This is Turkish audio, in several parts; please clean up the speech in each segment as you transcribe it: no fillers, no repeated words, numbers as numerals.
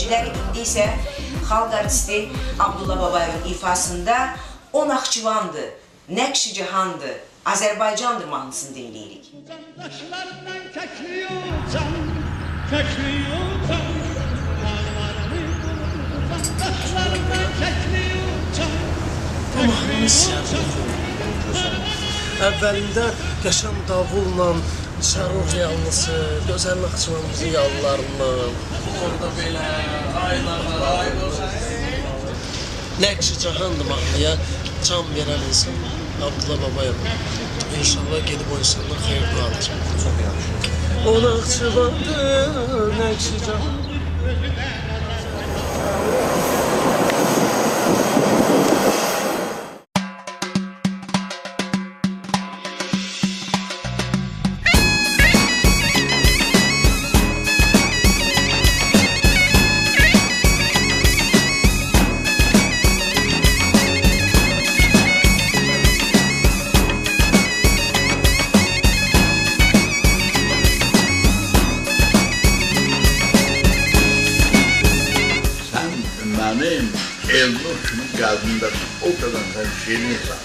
dinləyicilər, indi isə xalq artisti Abdullah Babayevin ifasında O Naxçıvandır, Nəqş-i Cihandır, Azərbaycandır mahnısını dinləyirik. Daşlarından kəkliyi uçan, kəkliyi uçan, dağlarını vurursan, daşlarından kəkliyi uçan, kəkliyi uçan. Əvvəlində qəşəm davulla, Şərur yanlısı, gözəl Naxçıvanımızın yallarından. Orada belə aylarlar, aylar. Nəqş-i Cihandır mahnıya can verən insan Abdullah Babayev. İnşallah gedib o insandan xeyir dua alacaq. Çox yaxşı. O Naxçıvandır, Nəqş-i Cihan. Benim Elnur'un qəlbində o kadar sen şirinsən.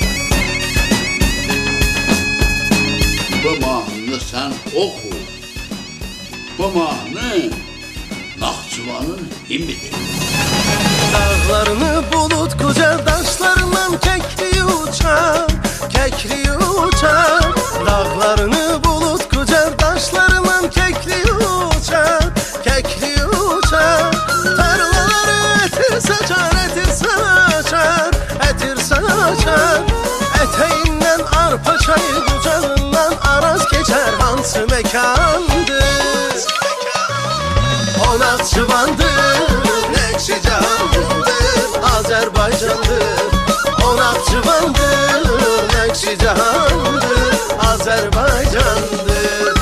Bu mahnını sen oku. Bu mahnı Naxçıvanın himnidir. Dağlarını bulut güzel daşlarından kekliği uçar, kekliği uçar. Dağlarını bulut güzel daşlarından kekliği uçar, kekliği uçar. Tarlaları etir saçar, etir saçar, etir saçar. Eteğinden arpa çayı, kucağından araz geçer. Hansı mekandır? O Naxçıvandır, Nəqş-i Cihandır, Azərbaycandır. O Naxçıvandır, Nəqş-i Cihandır, Azərbaycandır.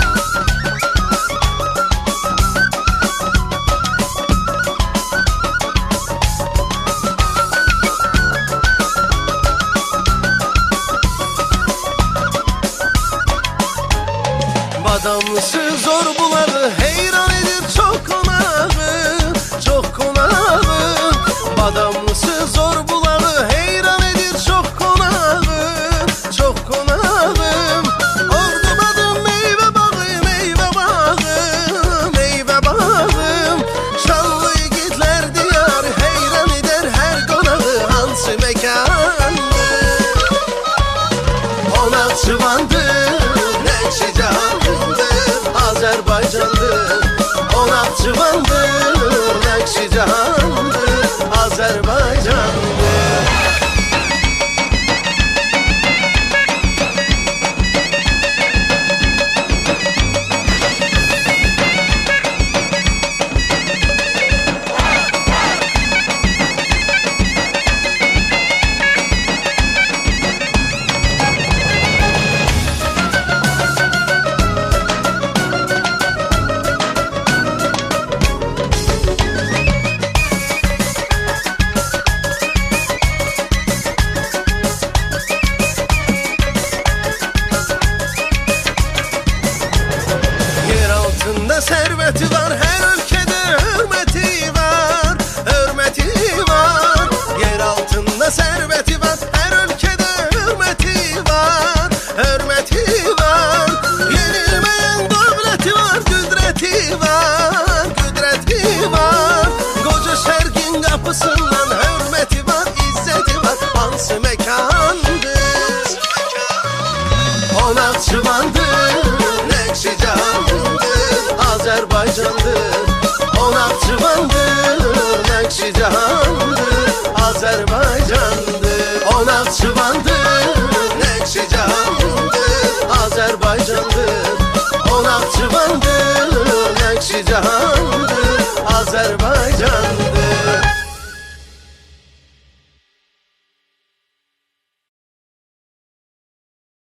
Badamlısı zor buladı, heyran edir çok konağı, çok konağı. Badamlısı zor buladı, heyran edir çok konağı, çok konağı. Ordu badım meyve bağı, meyve bağı, meyve bağı. Şanlı yiğitler diyar, heyran eder her konağı. Hansı mekandır? O Naxçıvandır, Nəqş-i Cihandır, Azərbaycandır. O Naxçıvandır, Nəqş-i Cihandır, Azərbaycandır. Serveti var, her ülkede hürmeti var, hürmeti var. Yer altında serveti var, her ülkede hürmeti var, hürmeti var. Yenilmeyen devleti var, kudreti var, kudreti var. Koca şergin kapısından hürmeti var, izzeti var. Hansı mekandır? O Naxçıvandır, Nəqş-i Cihandır, Azərbaycandır. O Naxçıvandır, Nəqş-i Cihandır, Azərbaycandır. O Naxçıvandır, Nəqş-i Cihandır, Azərbaycandır. O Naxçıvandır, Nəqş-i Cihandır, Azərbaycandır.